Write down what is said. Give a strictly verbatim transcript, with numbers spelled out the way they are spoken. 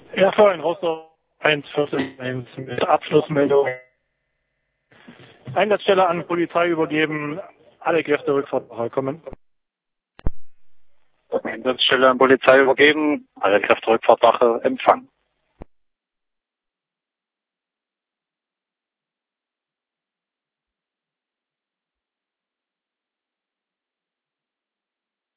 Ja, vorhin Rostock eins vierzehn mit Abschlussmeldung. Einsatzstelle an Polizei übergeben, alle Kräfte Rückfahrt kommen. Einsatzstelle an Polizei übergeben, alle Kräfte Rückfahrtwache empfangen.